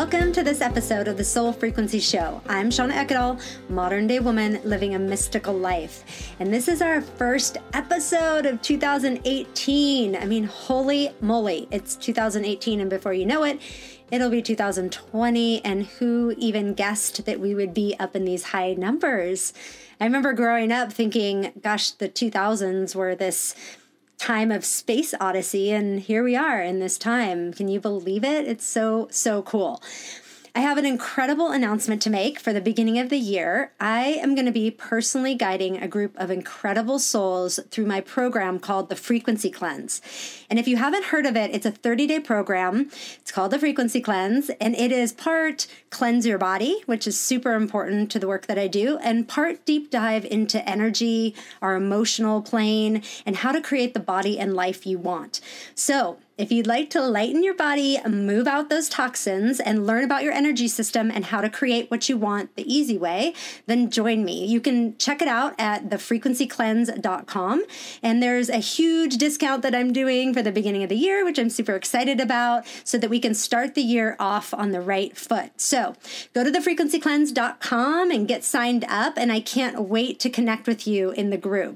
Welcome to this episode of the Soul Frequency Show. I'm Shauna Ekdahl, modern day woman living a mystical life. And this is our first episode of 2018. I mean, holy moly, it's 2018, and before you know it, it'll be 2020. And who even guessed that we would be up in these high numbers? I remember growing up thinking, gosh, the 2000s were this time of space odyssey, and here we are in this time. Can you believe it? It's so cool. I have an incredible announcement to make for the beginning of the year. I am going to be personally guiding a group of incredible souls through my program called the Frequency Cleanse. And if you haven't heard of it, it's a 30-day program. It's called the Frequency Cleanse, and it is part cleanse your body, which is super important to the work that I do, and part deep dive into energy, our emotional plane, and how to create the body and life you want. So if you'd like to lighten your body, move out those toxins, and learn about your energy system and how to create what you want the easy way, then join me. You can check it out at thefrequencycleanse.com. And there's a huge discount that I'm doing for the beginning of the year, which I'm super excited about, so that we can start the year off on the right foot. So go to thefrequencycleanse.com and get signed up. And I can't wait to connect with you in the group.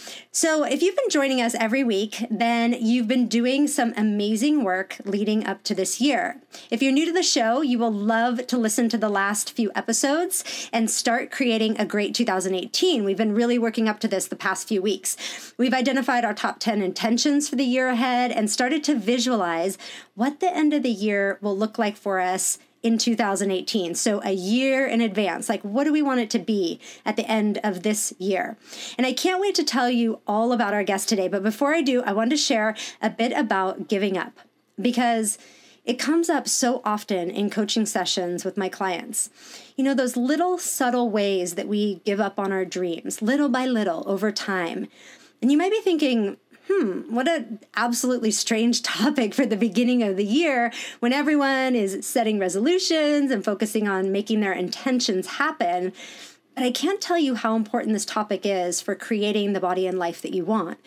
So if you've been joining us every week, then you've been doing some amazing work leading up to this year. If you're new to the show, you will love to listen to the last few episodes and start creating a great 2018. We've been really working up to this the past few weeks. We've identified our top 10 intentions for the year ahead and started to visualize what the end of the year will look like for us in 2018. So a year in advance, like what do we want it to be at the end of this year? And I can't wait to tell you all about our guest today. But before I do, I want to share a bit about giving up, because it comes up so often in coaching sessions with my clients. You know, those little subtle ways that we give up on our dreams, little by little over time. And you might be thinking, what an absolutely strange topic for the beginning of the year when everyone is setting resolutions and focusing on making their intentions happen. But I can't tell you how important this topic is for creating the body and life that you want.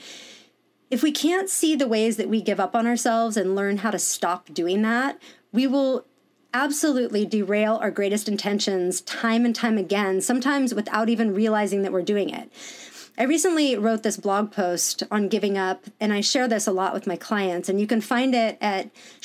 If we can't see the ways that we give up on ourselves and learn how to stop doing that, we will absolutely derail our greatest intentions time and time again, sometimes without even realizing that we're doing it. I recently wrote this blog post on giving up, and I share this a lot with my clients, and you can find it at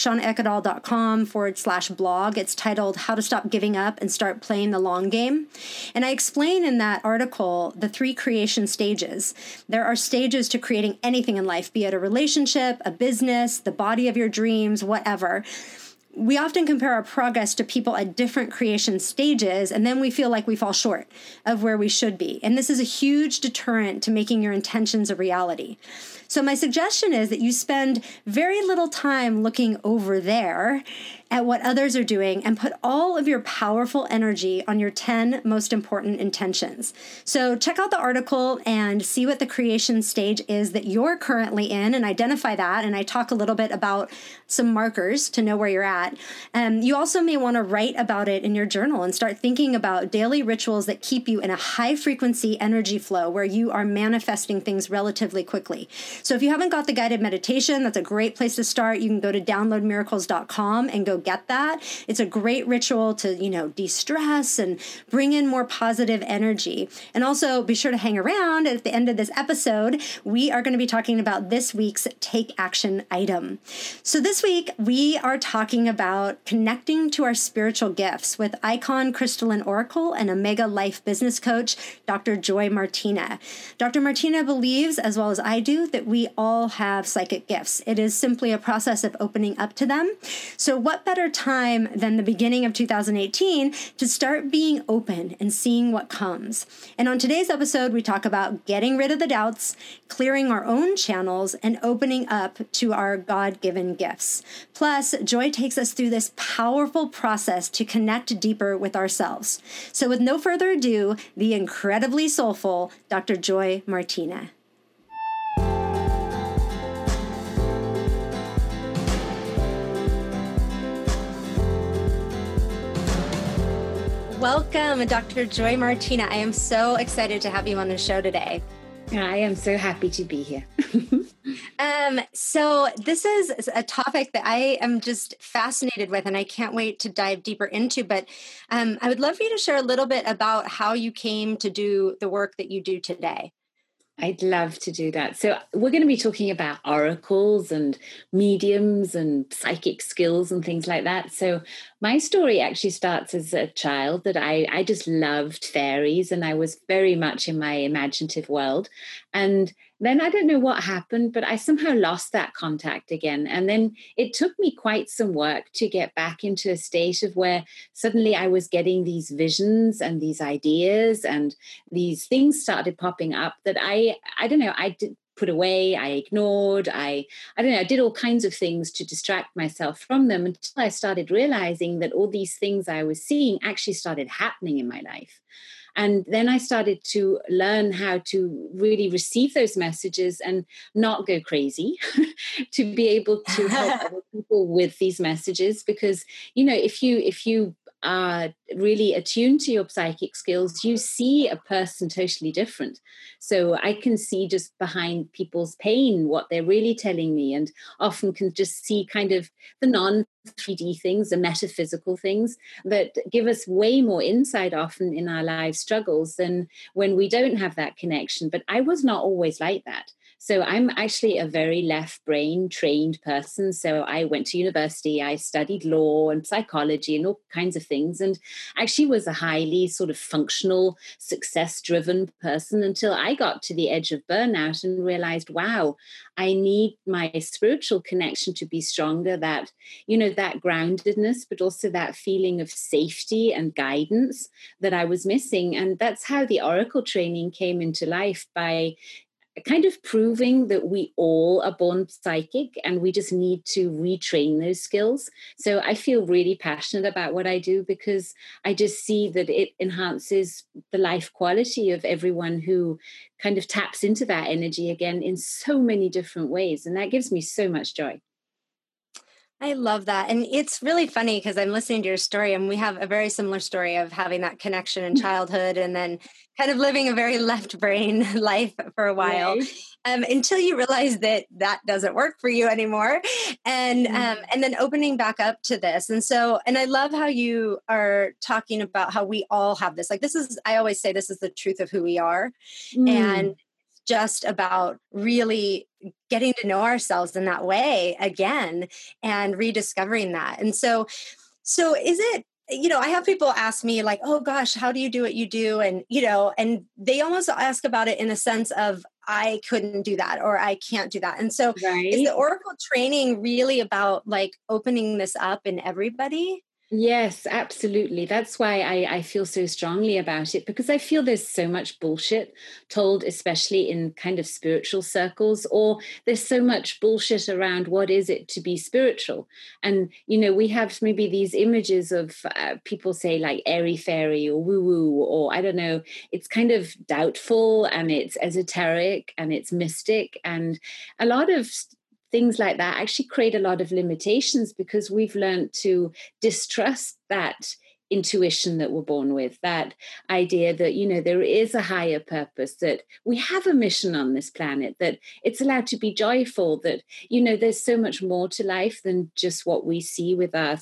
shaunaekdahl.com/blog. It's titled How to Stop Giving Up and Start Playing the Long Game. And I explain in that article the 3 creation stages. There are stages to creating anything in life, be it a relationship, a business, the body of your dreams, whatever. We often compare our progress to people at different creation stages, and then we feel like we fall short of where we should be. And this is a huge deterrent to making your intentions a reality. So my suggestion is that you spend very little time looking over there at what others are doing and put all of your powerful energy on your 10 most important intentions. So check out the article and see what the creation stage is that you're currently in and identify that. And I talk a little bit about some markers to know where you're at. You also may want to write about it in your journal and start thinking about daily rituals that keep you in a high frequency energy flow where you are manifesting things relatively quickly. So if you haven't got the guided meditation, that's a great place to start. You can go to downloadmiracles.com and go get that. It's a great ritual to, de-stress and bring in more positive energy. And also be sure to hang around. At the end of this episode, we are going to be talking about this week's take action item. So this week, we are talking about connecting to our spiritual gifts with icon crystalline oracle and Omega Life business coach, Dr. Joy Martina. Dr. Martina believes, as well as I do, that we all have psychic gifts. It is simply a process of opening up to them. So what better time than the beginning of 2018 to start being open and seeing what comes? And on today's episode, we talk about getting rid of the doubts, clearing our own channels, and opening up to our God-given gifts. Plus, Joy takes us through this powerful process to connect deeper with ourselves. So with no further ado, the incredibly soulful Dr. Joy Martina. Welcome, Dr. Joy Martina. I am so excited to have you on the show today. I am so happy to be here. So this is a topic that I am just fascinated with, and I can't wait to dive deeper into. But I would love for you to share a little bit about how you came to do the work that you do today. I'd love to do that. So, we're going to be talking about oracles and mediums and psychic skills and things like that. So, my story actually starts as a child that I just loved fairies and I was very much in my imaginative world. And then I don't know what happened, but I somehow lost that contact again. And then it took me quite some work to get back into a state of where suddenly I was getting these visions and these ideas and these things started popping up that I don't know, I did put away, I ignored, I don't know, I did all kinds of things to distract myself from them until I started realizing that all these things I was seeing actually started happening in my life. And then I started to learn how to really receive those messages and not go crazy, to be able to help other people with these messages. Because, if you are really attuned to your psychic skills, you see a person totally different. So I can see just behind people's pain what they're really telling me, and often can just see kind of the non 3D things, the metaphysical things that give us way more insight often in our life struggles than when we don't have that connection. But I was not always like that. So I'm actually a very left brain trained person. So I went to university, I studied law and psychology and all kinds of things, and actually was a highly sort of functional, success driven person until I got to the edge of burnout and realized, wow, I need my spiritual connection to be stronger, that, that groundedness, but also that feeling of safety and guidance that I was missing. And that's how the Oracle training came into life, by kind of proving that we all are born psychic and we just need to retrain those skills. So I feel really passionate about what I do because I just see that it enhances the life quality of everyone who kind of taps into that energy again in so many different ways. And that gives me so much joy. I love that. And it's really funny because I'm listening to your story, and we have a very similar story of having that connection in childhood and then kind of living a very left brain life for a while, Right. until you realize that that doesn't work for you anymore. And then opening back up to this. And I love how you are talking about how we all have this. Like, this is, I always say, this is the truth of who we are. And Mm. just about really getting to know ourselves in that way again and rediscovering that. So is it, I have people ask me like, oh gosh, how do you do what you do? And they almost ask about it in a sense of, I couldn't do that or I can't do that. And so is the Right. Oracle training really about like opening this up in everybody? Yes, absolutely. That's why I feel so strongly about it, because I feel there's so much bullshit told, especially in kind of spiritual circles, or there's so much bullshit around what is it to be spiritual. And, we have maybe these images of people say like airy fairy or woo woo, or I don't know, it's kind of doubtful and it's esoteric and it's mystic. And a lot of things like that actually create a lot of limitations because we've learned to distrust that intuition that we're born with, that idea that there is a higher purpose, that we have a mission on this planet, that it's allowed to be joyful, that there's so much more to life than just what we see with our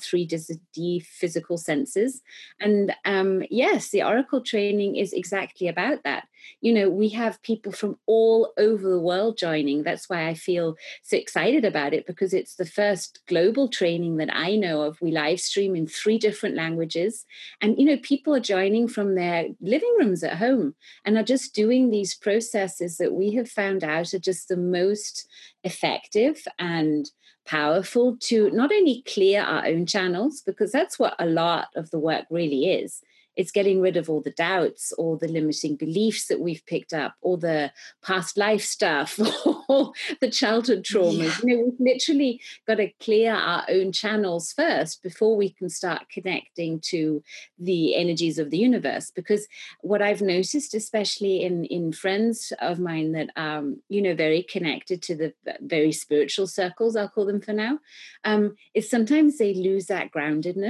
3D physical senses. And yes, the Oracle training is exactly about that. We have people from all over the world joining. That's why I feel so excited about it, because it's the first global training that I know of. We live stream in 3 different languages, and people are joining from their living rooms at home and are just doing these processes that we have found out are just the most effective and powerful to not only clear our own channels, because that's what a lot of the work really is. It's getting rid of all the doubts, all the limiting beliefs that we've picked up, all the past life stuff, all the childhood traumas. Yeah. We've literally got to clear our own channels first before we can start connecting to the energies of the universe. Because what I've noticed, especially in friends of mine that very connected to the very spiritual circles, I'll call them for now, is sometimes they lose that groundedness.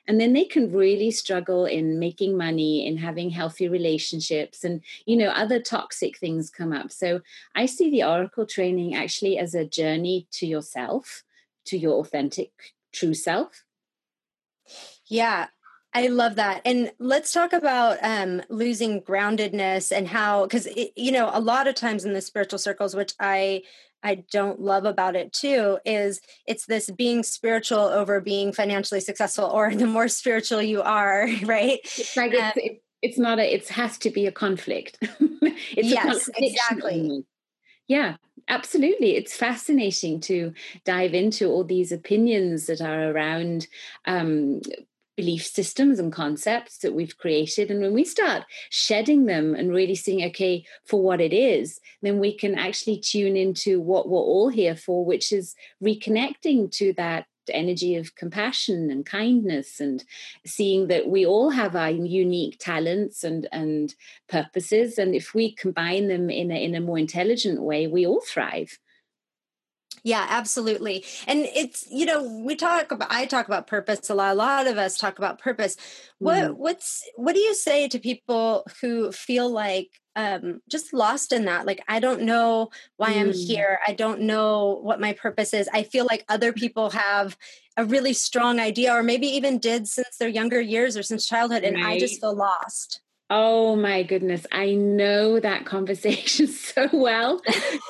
And then they can really struggle in making money, in having healthy relationships, and, other toxic things come up. So I see the Oracle training actually as a journey to yourself, to your authentic, true self. Yeah, I love that. And let's talk about losing groundedness and how, because, a lot of times in the spiritual circles, which I don't love about it too, is it's this being spiritual over being financially successful, or the more spiritual you are, right? It's like it's not it has to be a conflict. It's yes, a contradiction exactly. almost. Yeah, absolutely. It's fascinating to dive into all these opinions that are around belief systems and concepts that we've created. And when we start shedding them and really seeing, okay, for what it is, then we can actually tune into what we're all here for, which is reconnecting to that energy of compassion and kindness, and seeing that we all have our unique talents and purposes, and if we combine them in a more intelligent way, we all thrive. Yeah, absolutely. And it's, I talk about purpose a lot. A lot of us talk about purpose. What do you say to people who feel like just lost in that? Like, I don't know why I'm here. I don't know what my purpose is. I feel like other people have a really strong idea, or maybe even did since their younger years or since childhood. And I just feel lost. Oh my goodness, I know that conversation so well.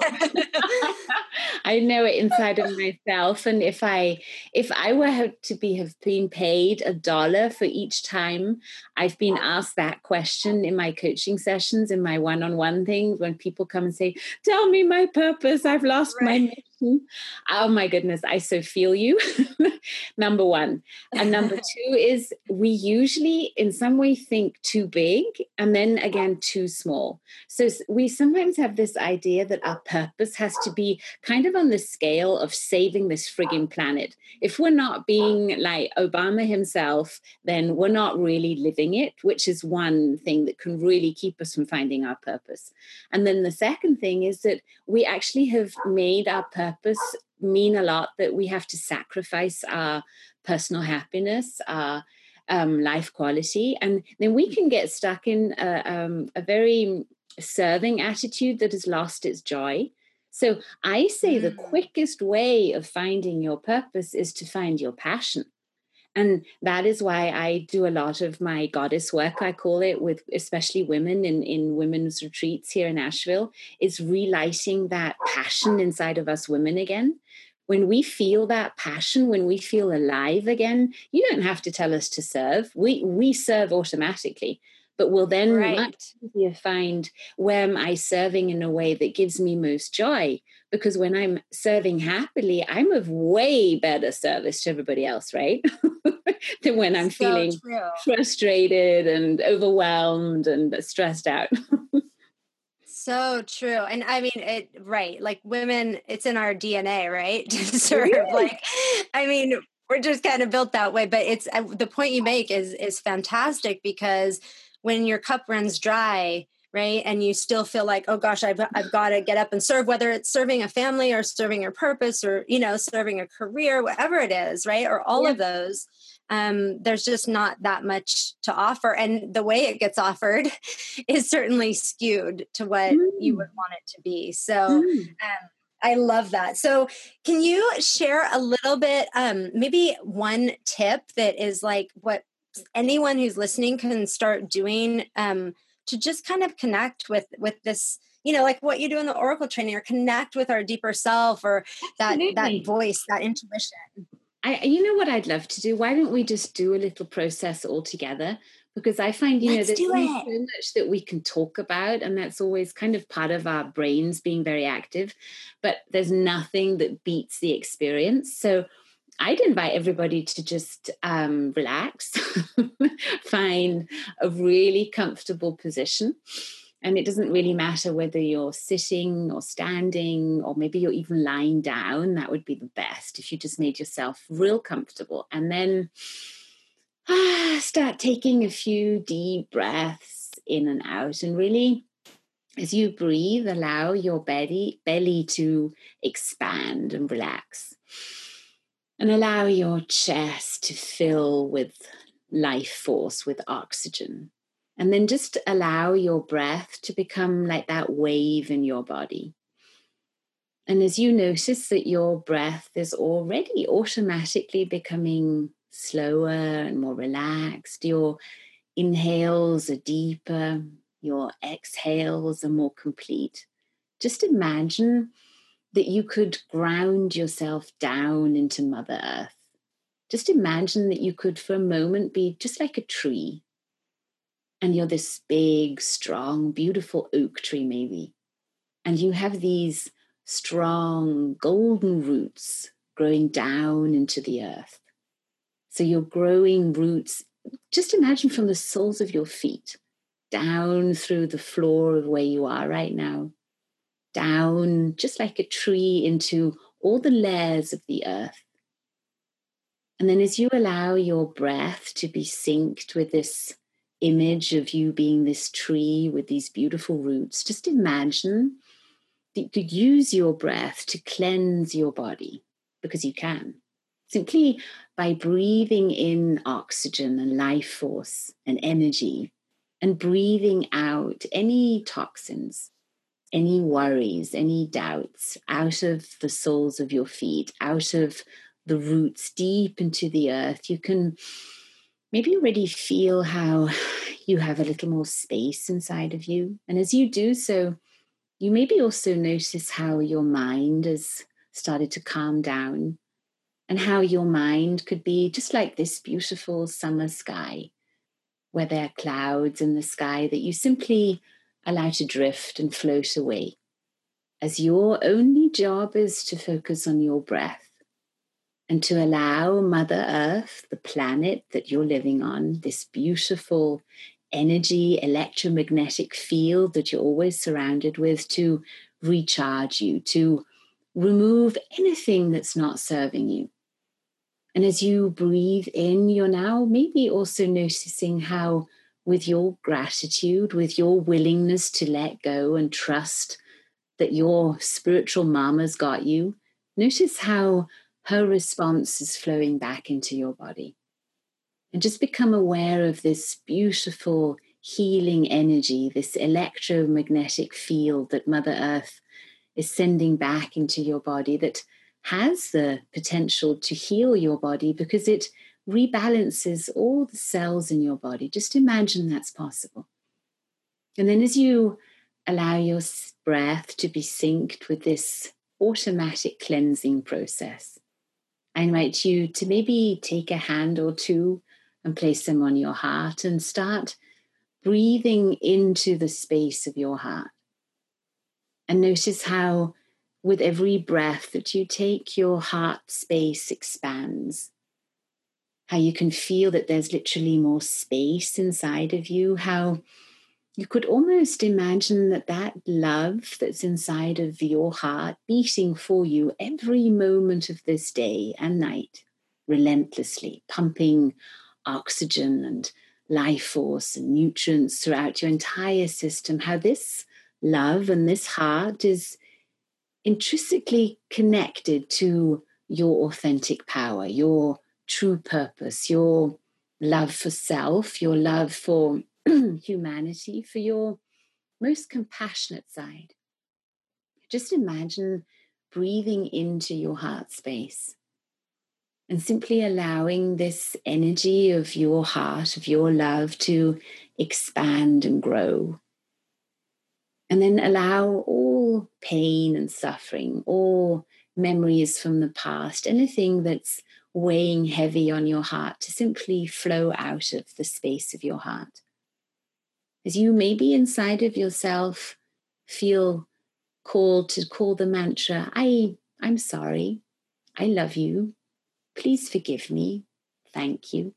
I know it inside of myself. And if I were have been paid $1 for each time I've been asked that question in my coaching sessions, in my one-on-one things, when people come and say, tell me my purpose, I've lost my mission. Oh my goodness, I so feel you. Number one. And number two is, we usually in some way think too big and then again too small. So we sometimes have this idea that our purpose has to be kind of on the scale of saving this frigging planet. If we're not being like Obama himself, then we're not really living it, which is one thing that can really keep us from finding our purpose. And then the second thing is that we actually have made our purpose mean a lot, that we have to sacrifice our personal happiness, our life quality, and then we can get stuck in a very serving attitude that has lost its joy. So I say the quickest way of finding your purpose is to find your passion. And that is why I do a lot of my goddess work, I call it, with especially women in women's retreats here in Asheville, is relighting that passion inside of us women again. When we feel that passion, when we feel alive again, you don't have to tell us to serve. We serve automatically. But we'll then much easier find, where am I serving in a way that gives me most joy? Because when I'm serving happily, I'm of way better service to everybody else, right? Than when I'm feeling frustrated and overwhelmed and stressed out. So true. And I mean, like women, it's in our DNA, right? To sort of like, I mean, we're just kind of built that way, but it's the point you make is fantastic, because when your cup runs dry, right, and you still feel like, oh gosh, I've got to get up and serve, whether it's serving a family or serving your purpose, or, serving a career, whatever it is, right, or all of those, there's just not that much to offer. And the way it gets offered is certainly skewed to what you would want it to be. So I love that. So can you share a little bit, maybe one tip that is like what anyone who's listening can start doing to just kind of connect with this, like what you do in the Oracle training, or connect with our deeper self, or that voice, that intuition? You know what I'd love to do? Why don't we just do a little process all together? Because I find, there's so much that we can talk about, and that's always kind of part of our brains being very active, but there's nothing that beats the experience. So I'd invite everybody to just relax, find a really comfortable position. And it doesn't really matter whether you're sitting or standing, or maybe you're even lying down. That would be the best, if you just made yourself real comfortable. And then start taking a few deep breaths in and out. And really, as you breathe, allow your belly to expand and relax. And allow your chest to fill with life force, with oxygen. And then just allow your breath to become like that wave in your body. And as you notice that your breath is already automatically becoming slower and more relaxed, your inhales are deeper, your exhales are more complete. Just imagine that you could ground yourself down into Mother Earth. Just imagine that you could, for a moment, be just like a tree. And you're this big, strong, beautiful oak tree, maybe. And you have these strong, golden roots growing down into the earth. So you're growing roots, just imagine from the soles of your feet, down through the floor of where you are right now, down just like a tree into all the layers of the earth. And then as you allow your breath to be synced with this image of you being this tree with these beautiful roots, just imagine that you could use your breath to cleanse your body, because you can. Simply by breathing in oxygen and life force and energy, and breathing out any toxins, any worries, any doubts out of the soles of your feet, out of the roots deep into the earth, you can maybe already feel how you have a little more space inside of you. And as you do so, you maybe also notice how your mind has started to calm down, and how your mind could be just like this beautiful summer sky, where there are clouds in the sky that you simply allow to drift and float away, as your only job is to focus on your breath and to allow Mother Earth, the planet that you're living on, this beautiful energy, electromagnetic field that you're always surrounded with, to recharge you, to remove anything that's not serving you. And as you breathe in, you're now maybe also noticing how, with your gratitude, with your willingness to let go and trust that your spiritual mama's got you, notice how her response is flowing back into your body. And just become aware of this beautiful healing energy, this electromagnetic field that Mother Earth is sending back into your body, that has the potential to heal your body because it rebalances all the cells in your body. Just imagine that's possible. And then as you allow your breath to be synced with this automatic cleansing process, I invite you to maybe take a hand or two and place them on your heart and start breathing into the space of your heart. And notice how with every breath that you take, your heart space expands. How you can feel that there's literally more space inside of you. How you could almost imagine that love that's inside of your heart beating for you every moment of this day and night, relentlessly pumping oxygen and life force and nutrients throughout your entire system. How this love and this heart is intrinsically connected to your authentic power, your true purpose, your love for self, your love for humanity, for your most compassionate side. Just imagine breathing into your heart space and simply allowing this energy of your heart, of your love, to expand and grow. And then allow all pain and suffering, all memories from the past, anything that's weighing heavy on your heart, to simply flow out of the space of your heart. As you maybe inside of yourself feel called to call the mantra, I'm sorry, I love you, please forgive me, thank you.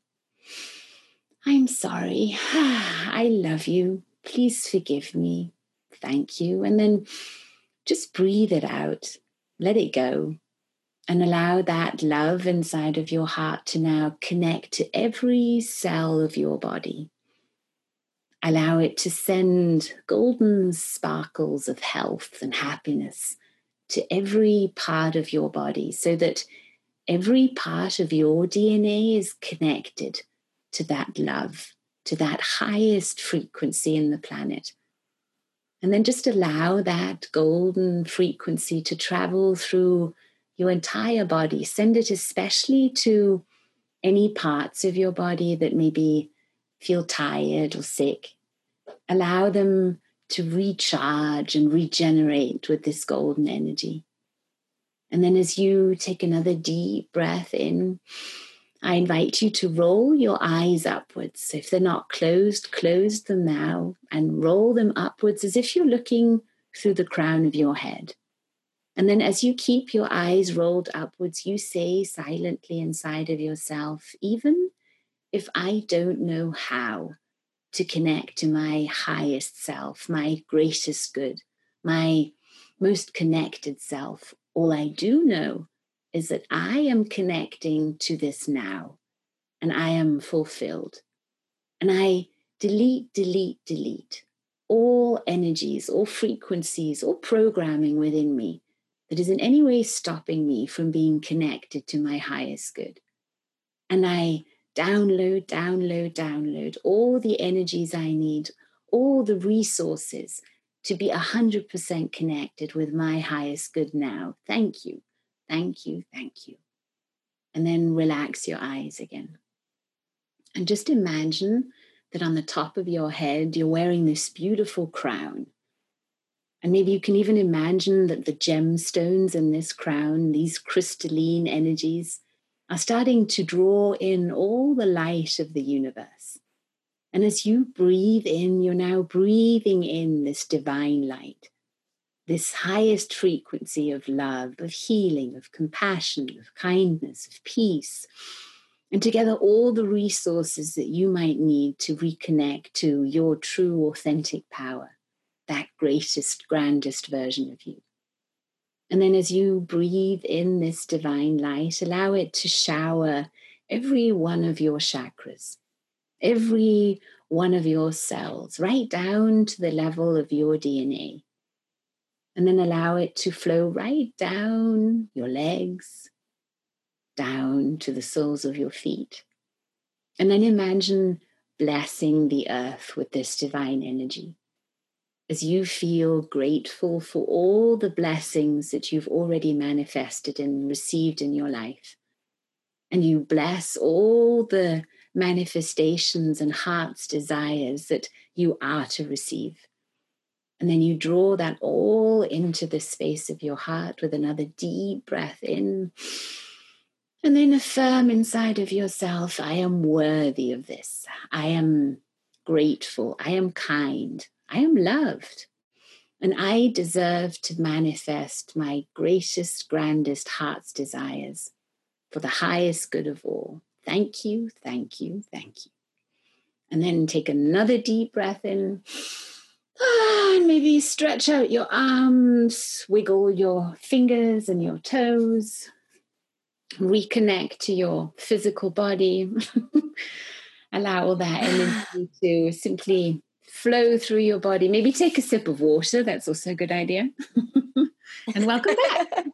I'm sorry, I love you, please forgive me, thank you. And then just breathe it out, let it go, and allow that love inside of your heart to now connect to every cell of your body. Allow it to send golden sparkles of health and happiness to every part of your body, so that every part of your DNA is connected to that love, to that highest frequency in the planet. And then just allow that golden frequency to travel through your entire body. Send it especially to any parts of your body that maybe feel tired or sick. Allow them to recharge and regenerate with this golden energy. And then as you take another deep breath in, I invite you to roll your eyes upwards. If they're not closed, close them now and roll them upwards as if you're looking through the crown of your head. And then as you keep your eyes rolled upwards, you say silently inside of yourself, even if I don't know how to connect to my highest self, my greatest good, my most connected self, all I do know is that I am connecting to this now, and I am fulfilled. And I delete all energies, all frequencies, all programming within me that is in any way stopping me from being connected to my highest good. And I download all the energies I need, all the resources to be 100% connected with my highest good now. Thank you. Thank you. Thank you. And then relax your eyes again. And just imagine that on the top of your head, you're wearing this beautiful crown. And maybe you can even imagine that the gemstones in this crown, these crystalline energies, are starting to draw in all the light of the universe. And as you breathe in, you're now breathing in this divine light, this highest frequency of love, of healing, of compassion, of kindness, of peace. And together, all the resources that you might need to reconnect to your true, authentic power, that greatest, grandest version of you. And then as you breathe in this divine light, allow it to shower every one of your chakras, every one of your cells, right down to the level of your DNA. And then allow it to flow right down your legs, down to the soles of your feet. And then imagine blessing the earth with this divine energy as you feel grateful for all the blessings that you've already manifested and received in your life. And you bless all the manifestations and heart's desires that you are to receive. And then you draw that all into the space of your heart with another deep breath in. And then affirm inside of yourself, I am worthy of this. I am grateful. I am kind. I am loved. And I deserve to manifest my greatest, grandest heart's desires for the highest good of all. Thank you, thank you, thank you. And then take another deep breath in. And maybe stretch out your arms, wiggle your fingers and your toes, reconnect to your physical body. Allow all that energy to simply flow through your body. Maybe take a sip of water. That's also a good idea. And welcome back.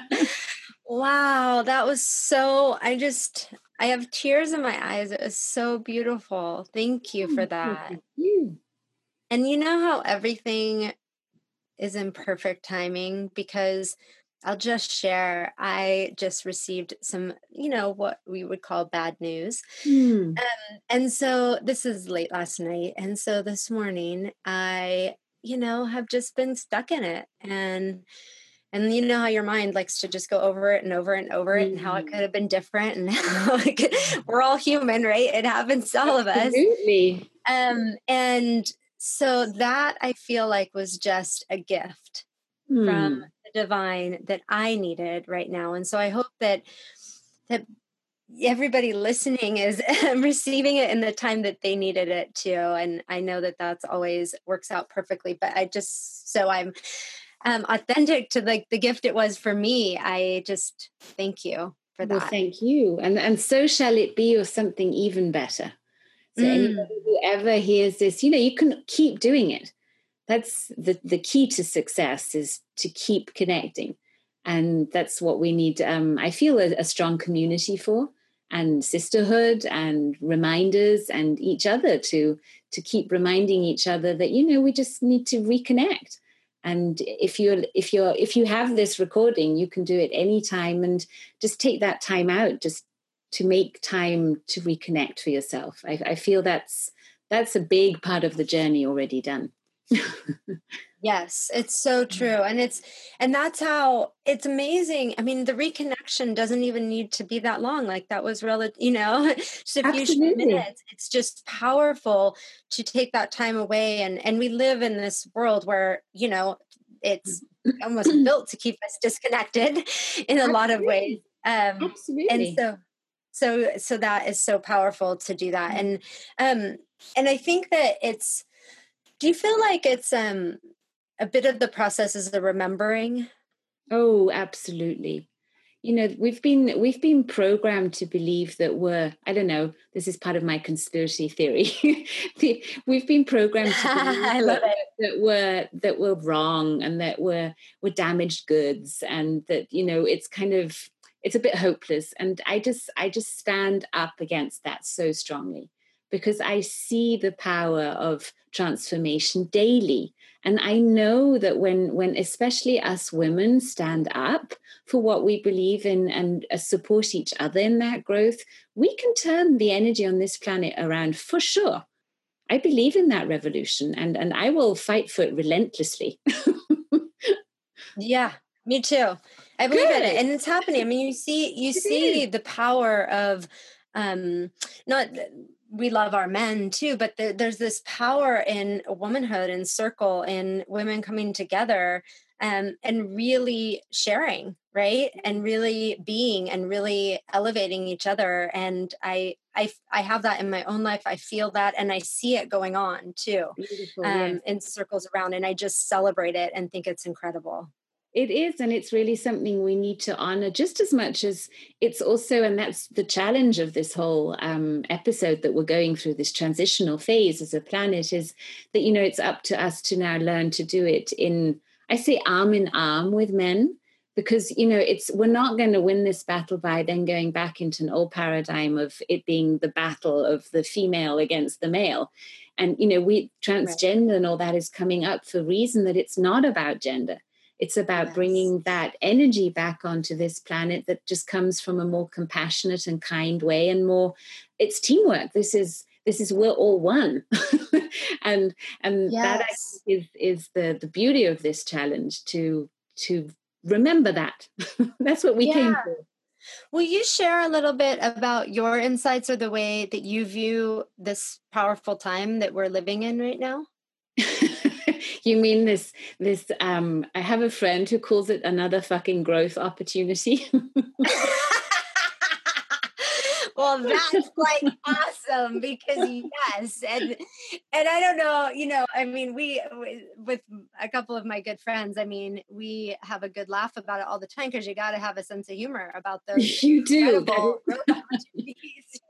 Wow, that was so, I have tears in my eyes. It was so beautiful. Thank you for that. Thank you. And you know how everything is in perfect timing, because I'll just share, I just received some, what we would call bad news. And so this is late last night. And so this morning I, have just been stuck in it. And you know how your mind likes to just go over it and over it and over it, and how it could have been different, and how we're all human, right? It happens to all of us. Absolutely. And so that I feel like was just a gift from the divine that I needed right now. And so I hope that everybody listening is receiving it in the time that they needed it too. And I know that that's always works out perfectly, but I'm authentic to the gift it was for me. I just thank you for that. Well, thank you. And so shall it be, or something even better. So anybody who ever hears this, you can keep doing it. That's the key to success, is to keep connecting. And that's what we need, I feel, a strong community for, and sisterhood and reminders and each other to keep reminding each other that, we just need to reconnect. And if you have this recording, you can do it anytime, and just take that time out just to make time to reconnect for yourself. I feel that's a big part of the journey already done. Yes, it's so true. And that's how it's amazing. I mean, the reconnection doesn't even need to be that long. Like that was just a few short minutes. It's just powerful to take that time away. And we live in this world where, it's almost built to keep us disconnected in a lot of ways. Absolutely. And so that is so powerful to do that. And I think that do you feel like it's, a bit of the process is the remembering? Oh, absolutely. We've been programmed to believe that I don't know, this is part of my conspiracy theory. We've been programmed to believe that we're wrong, and that we're damaged goods, and that, it's a bit hopeless. And I just stand up against that so strongly, because I see the power of transformation daily. And I know that when especially us women stand up for what we believe in and support each other in that growth, we can turn the energy on this planet around for sure. I believe in that revolution, and I will fight for it relentlessly. Yeah, me too. I believe in it, and it's happening. I mean, you see the power of not. We love our men too, but there's this power in womanhood and circle, in women coming together and really sharing, right? And really being and really elevating each other. And I have that in my own life. I feel that, and I see it going on too, in circles around, and I just celebrate it and think it's incredible. It is, and it's really something we need to honor just as much as it's also, and that's the challenge of this whole episode that we're going through, this transitional phase as a planet, is that, it's up to us to now learn to do it I say arm in arm with men, because, we're not going to win this battle by then going back into an old paradigm of it being the battle of the female against the male. And, transgender and all that is coming up for a reason that it's not about gender. It's about bringing that energy back onto this planet that just comes from a more compassionate and kind way, and more, it's teamwork. This is we're all one. and that, I think, is the beauty of this challenge, to remember that. That's what we came for. Will you share a little bit about your insights, or the way that you view this powerful time that we're living in right now? You mean this I have a friend who calls it another fucking growth opportunity. Well, that's like awesome, because yes. And I don't know, I mean, we with a couple of my good friends, I mean, we have a good laugh about it all the time, because you got to have a sense of humor about those you do incredible growth opportunities,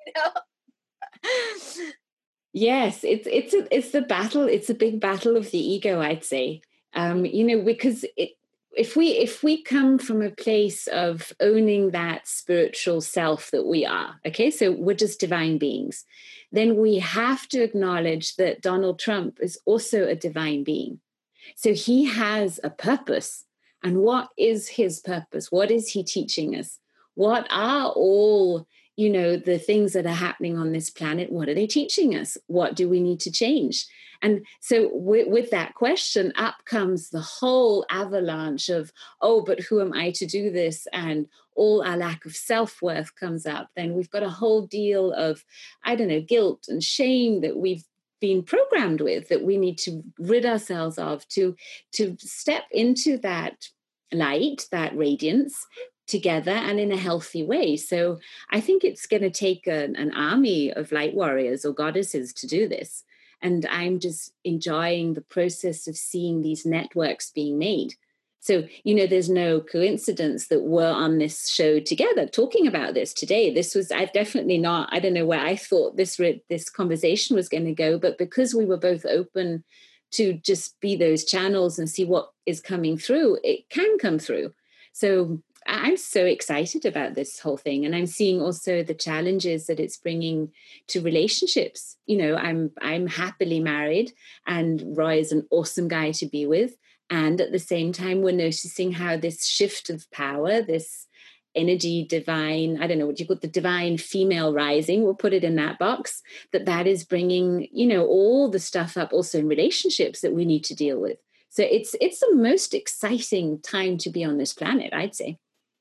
Yes, it's the battle. It's a big battle of the ego, I'd say. Because if we come from a place of owning that spiritual self that we are, okay, so we're just divine beings, then we have to acknowledge that Donald Trump is also a divine being. So he has a purpose. And what is his purpose? What is he teaching us? What are all the things that are happening on this planet? What are they teaching us? What do we need to change? And so with that question, up comes the whole avalanche of, oh, but who am I to do this? And all our lack of self-worth comes up. Then we've got a whole deal of, I don't know, guilt and shame that we've been programmed with, that we need to rid ourselves of, to step into that light, that radiance, together and in a healthy way. So I think it's going to take an army of light warriors or goddesses to do this. And I'm just enjoying the process of seeing these networks being made. So, there's no coincidence that we're on this show together talking about this today. I've definitely not, I don't know where I thought this conversation was going to go, but because we were both open to just be those channels and see what is coming through, it can come through. So I'm so excited about this whole thing. And I'm seeing also the challenges that it's bringing to relationships. I'm happily married, and Roy is an awesome guy to be with. And at the same time, we're noticing how this shift of power, this energy, divine, I don't know what you call it, the divine female rising, we'll put it in that box, that is bringing, all the stuff up also in relationships that we need to deal with. So it's the most exciting time to be on this planet, I'd say.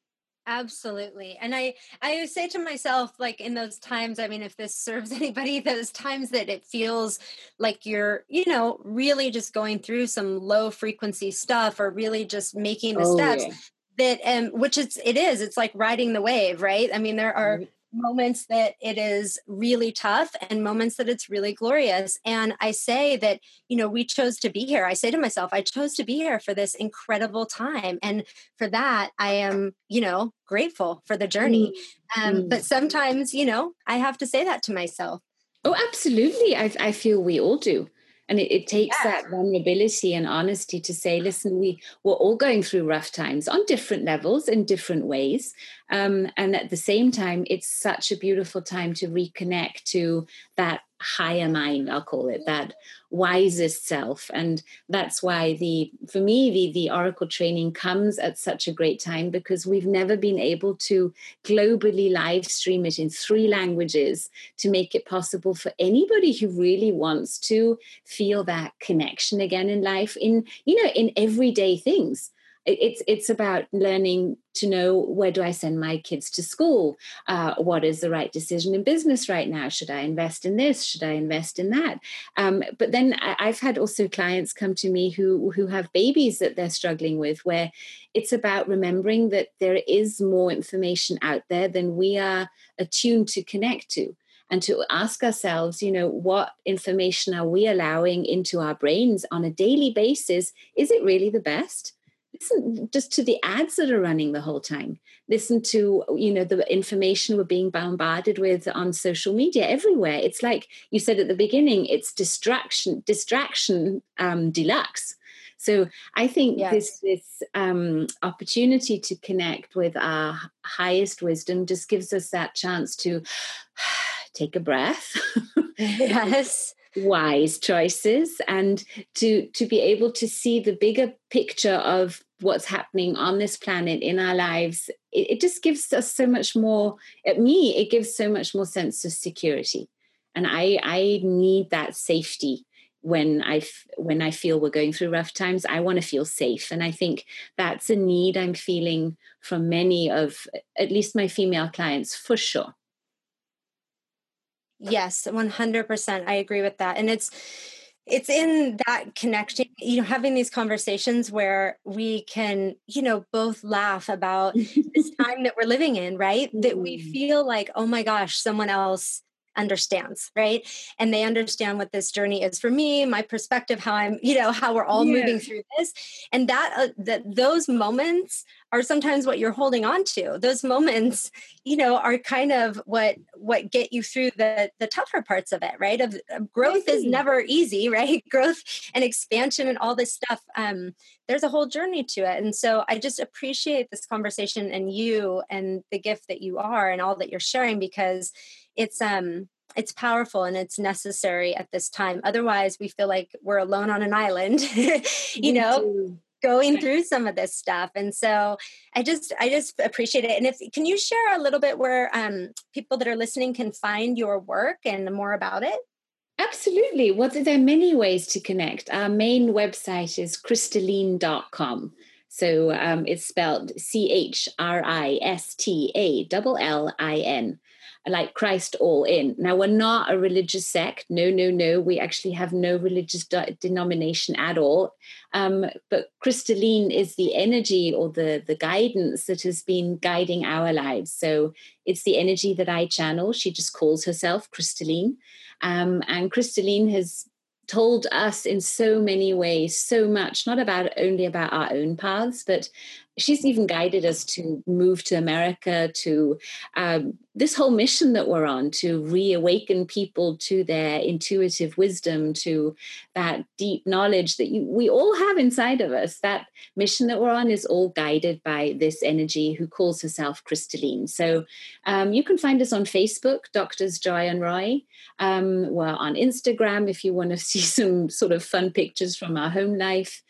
Absolutely. And I say to myself, like, in those times, I mean, if this serves anybody, those times that it feels like you're, really just going through some low frequency stuff, or really just making the steps Yeah. that, which it's like riding the wave, right? I mean, there are moments that it is really tough and moments that it's really glorious. And I say that, we chose to be here. I say to myself, I chose to be here for this incredible time. And for that, I am, grateful for the journey. But sometimes, I have to say that to myself. Oh, absolutely. I feel we all do. And it takes that vulnerability and honesty to say, listen, we're all going through rough times on different levels in different ways. And at the same time, it's such a beautiful time to reconnect to that higher mind, I'll call it, that wisest self. And that's why for me, the Oracle training comes at such a great time, because we've never been able to globally live stream it in 3 languages to make it possible for anybody who really wants to feel that connection again in life, in everyday things. It's about learning to know, where do I send my kids to school? What is the right decision in business right now? Should I invest in this? Should I invest in that? But then I've had also clients come to me who have babies that they're struggling with, where it's about remembering that there is more information out there than we are attuned to connect to. And to ask ourselves, what information are we allowing into our brains on a daily basis? Is it really the best? Listen just to the ads that are running the whole time. Listen to, the information we're being bombarded with on social media everywhere. It's like you said at the beginning, it's distraction deluxe. So I think this opportunity to connect with our highest wisdom just gives us that chance to take a breath. Yes. Wise choices, and to be able to see the bigger picture of what's happening on this planet in our lives. It just gives us so much more, it gives so much more sense of security. And I need that safety when I feel we're going through rough times. I want to feel safe. And I think that's a need I'm feeling from many of, at least my female clients, for sure. Yes, 100%. I agree with that. And it's in that connection, having these conversations where we can, both laugh about this time that we're living in, right? That we feel like, oh my gosh, someone else understands, right? And they understand what this journey is for me, my perspective, how I'm, how we're all moving through this. And that those moments are sometimes what you're holding on to. Those moments, are kind of what get you through the tougher parts of it, right? Of growth is never easy, right? Growth and expansion and all this stuff. There's a whole journey to it. And so I just appreciate this conversation and you and the gift that you are and all that you're sharing, because it's powerful and it's necessary at this time. Otherwise, we feel like we're alone on an island, going through some of this stuff. And so I just appreciate it. And can you share a little bit where people that are listening can find your work and more about it? Absolutely. Well, there are many ways to connect. Our main website is Christalline.com. So it's spelled CHRISTALLIN, like Christ all in. Now, we're not a religious sect. No. We actually have no religious denomination at all. But Christalline is the energy or the guidance that has been guiding our lives. So it's the energy that I channel. She just calls herself Christalline. And Christalline has told us in so many ways so much, not only about our own paths, but she's even guided us to move to America, to this whole mission that we're on, to reawaken people to their intuitive wisdom, to that deep knowledge that we all have inside of us. That mission that we're on is all guided by this energy who calls herself Crystalline. So you can find us on Facebook, Doctors Joy and Roy. We're on Instagram if you want to see some sort of fun pictures from our home life.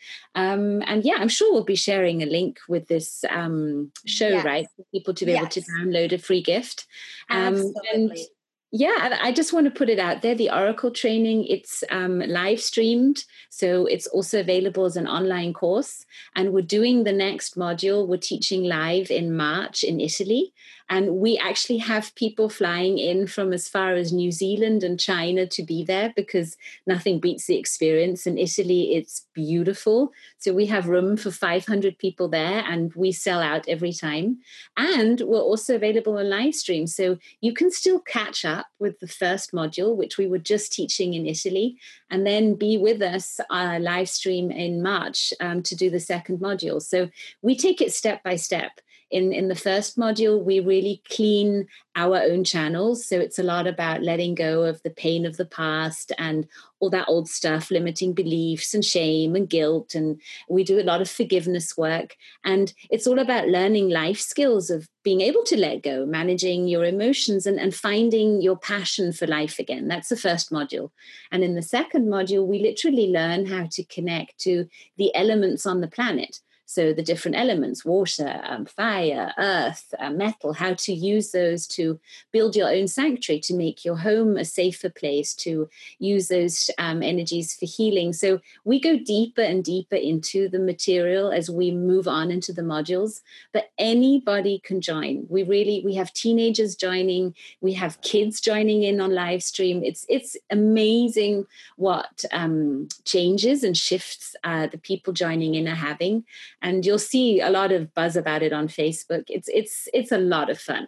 And yeah, I'm sure we'll be sharing a link with this show, Yes. right? For people to be able to download a free gift. Absolutely. And yeah, I just want to put it out there. The Oracle training, it's live streamed. So it's also available as an online course. And we're doing the next module. We're teaching live in March in Italy. And we actually have people flying in from as far as New Zealand and China to be there, because nothing beats the experience. In Italy, it's beautiful. So we have room for 500 people there, and we sell out every time. And we're also available on live stream. So you can still catch up with the first module, which we were just teaching in Italy, and then be with us live stream in March to do the second module. So we take it step by step. In the first module, we really clean our own channels. So it's a lot about letting go of the pain of the past and all that old stuff, limiting beliefs and shame and guilt. And we do a lot of forgiveness work. And it's all about learning life skills of being able to let go, managing your emotions, and finding your passion for life again. That's the first module. And in the second module, we literally learn how to connect to the elements on the planet. So the different elements, water, fire, earth, metal, how to use those to build your own sanctuary, to make your home a safer place, to use those energies for healing. So we go deeper and deeper into the material as we move on into the modules, but anybody can join. We have teenagers joining, we have kids joining in on live stream. It's amazing what changes and shifts the people joining in are having. And you'll see a lot of buzz about it on Facebook. It's a lot of fun.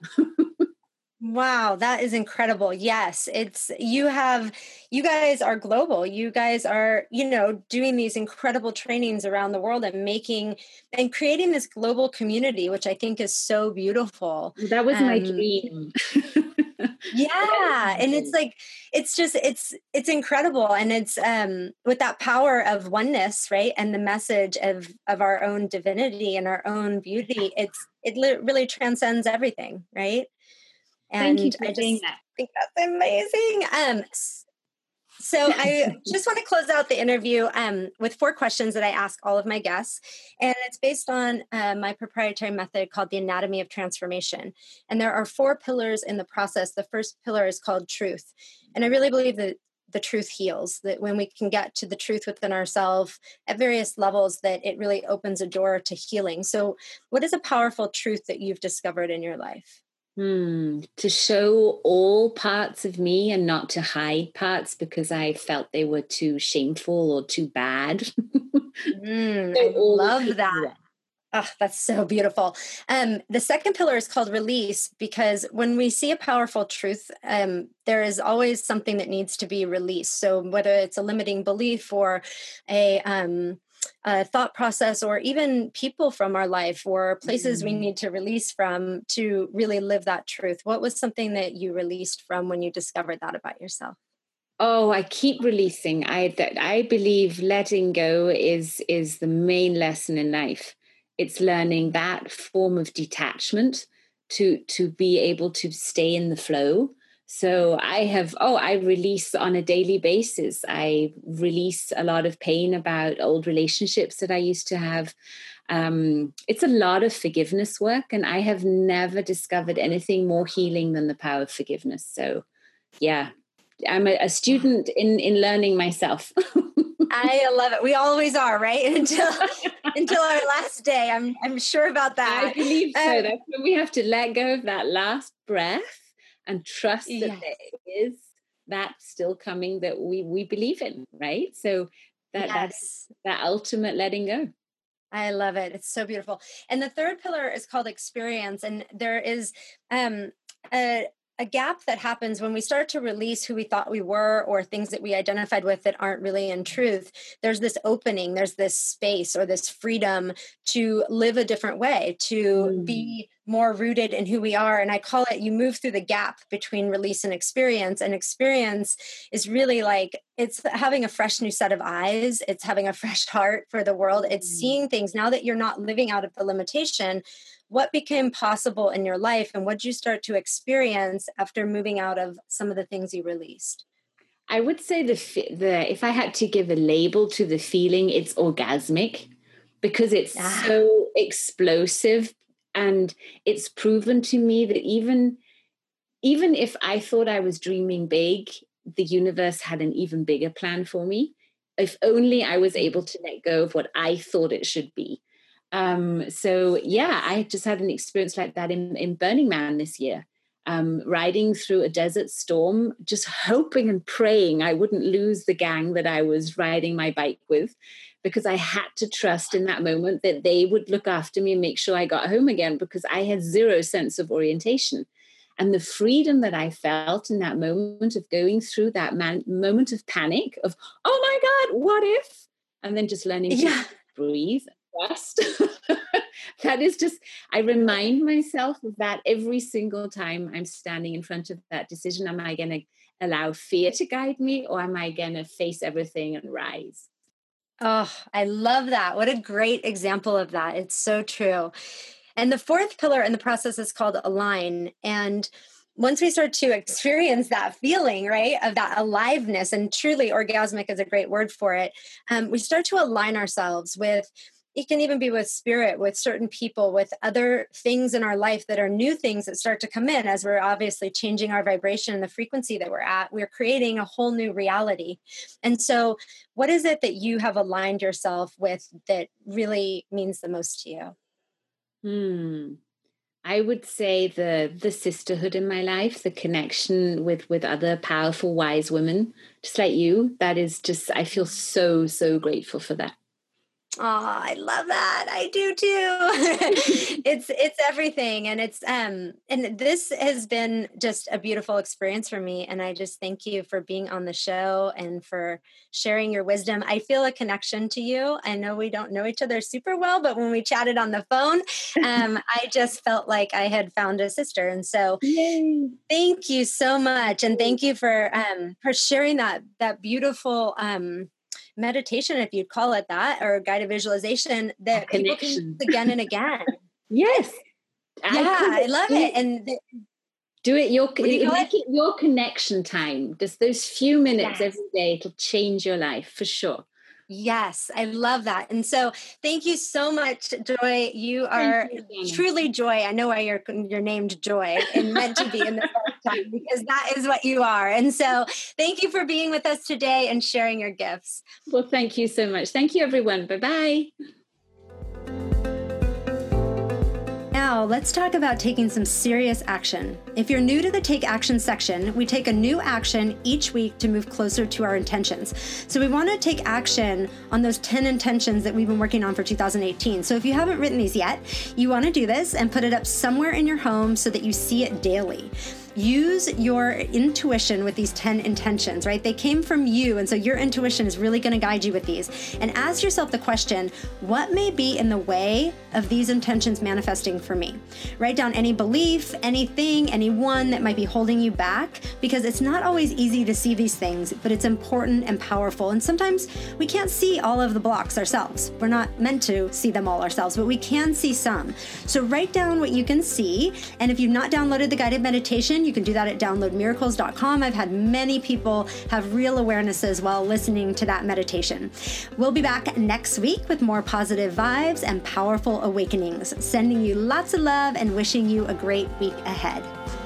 Wow, that is incredible. Yes, you guys are global. You guys are, doing these incredible trainings around the world and creating this global community, which I think is so beautiful. That was my dream. Yeah. And it's incredible. And it's with that power of oneness, right? And the message of our own divinity and our own beauty, it really transcends everything, right? And Thank you for I just saying that. think that's amazing. So I just want to close out the interview with 4 questions that I ask all of my guests. And it's based on my proprietary method called the Anatomy of Transformation. And there are 4 pillars in the process. The first pillar is called truth. And I really believe that the truth heals, that when we can get to the truth within ourselves at various levels, that it really opens a door to healing. So what is a powerful truth that you've discovered in your life? To show all parts of me and not to hide parts because I felt they were too shameful or too bad. I love that. Oh, that's so beautiful. The second pillar is called release, because when we see a powerful truth, there is always something that needs to be released. So whether it's a limiting belief or a thought process, or even people from our life or places we need to release from to really live that truth. What was something that you released from when you discovered that about yourself? Oh, I keep releasing. I believe letting go is the main lesson in life. It's learning that form of detachment to be able to stay in the flow. So I release on a daily basis. I release a lot of pain about old relationships that I used to have. It's a lot of forgiveness work, and I have never discovered anything more healing than the power of forgiveness. So yeah, I'm a student in learning myself. I love it. We always are, right? Until our last day. I'm sure about that. I believe so. That's when we have to let go of that last breath and trust that there is that still coming that we believe in, right? So that's that ultimate letting go. I love it. It's so beautiful. And the third pillar is called experience. And there is a gap that happens when we start to release who we thought we were or things that we identified with that aren't really in truth. There's this opening, there's this space or this freedom to live a different way, to be more rooted in who we are. And I call it, you move through the gap between release and experience. And experience is really like, it's having a fresh new set of eyes. It's having a fresh heart for the world. It's seeing things now that you're not living out of the limitation. What became possible in your life, and what did you start to experience after moving out of some of the things you released? I would say if I had to give a label to the feeling, it's orgasmic, because it's so explosive, and it's proven to me that even if I thought I was dreaming big, the universe had an even bigger plan for me. If only I was able to let go of what I thought it should be. I just had an experience like that in Burning Man this year, riding through a desert storm, just hoping and praying I wouldn't lose the gang that I was riding my bike with, because I had to trust in that moment that they would look after me and make sure I got home again, because I had zero sense of orientation. And the freedom that I felt in that moment of going through that moment of panic of, oh my God, what if? And then just learning to breathe. Rest. That is just, I remind myself of that every single time I'm standing in front of that decision. Am I going to allow fear to guide me, or am I going to face everything and rise? Oh, I love that. What a great example of that. It's so true. And the fourth pillar in the process is called align. And once we start to experience that feeling, right, of that aliveness, and truly orgasmic is a great word for it, we start to align ourselves with, it can even be with spirit, with certain people, with other things in our life that are new things that start to come in as we're obviously changing our vibration and the frequency that we're at. We're creating a whole new reality. And so what is it that you have aligned yourself with that really means the most to you? I would say the sisterhood in my life, the connection with other powerful, wise women, just like you. That is just, I feel so, so grateful for that. Oh, I love that. I do too. It's everything. And it's, and this has been just a beautiful experience for me. And I just thank you for being on the show and for sharing your wisdom. I feel a connection to you. I know we don't know each other super well, but when we chatted on the phone, I just felt like I had found a sister. And so thank you so much. And thank you for sharing that beautiful, meditation, if you'd call it that, or guided visualization that people can use again and again. Yes. I love it. And do it make it your connection time. Just those few minutes every day, it'll change your life for sure. Yes, I love that. And so thank you so much, Joy. You are truly Joy. I know why you're named Joy and meant to be in the time, because that is what you are. And so thank you for being with us today and sharing your gifts. Well, thank you so much. Thank you, everyone. Bye-bye. Now, let's talk about taking some serious action. If you're new to the Take Action section, we take a new action each week to move closer to our intentions. So we want to take action on those 10 intentions that we've been working on for 2018. So if you haven't written these yet, you want to do this and put it up somewhere in your home so that you see it daily. Use your intuition with these 10 intentions, right? They came from you. And so your intuition is really going to guide you with these. And ask yourself the question, what may be in the way of these intentions manifesting for me? Write down any belief, anything, anyone that might be holding you back, because it's not always easy to see these things, but it's important and powerful. And sometimes we can't see all of the blocks ourselves. We're not meant to see them all ourselves, but we can see some. So write down what you can see. And if you've not downloaded the guided meditation, you can do that at downloadmiracles.com. I've had many people have real awarenesses while listening to that meditation. We'll be back next week with more positive vibes and powerful awakenings. Sending you lots of love and wishing you a great week ahead.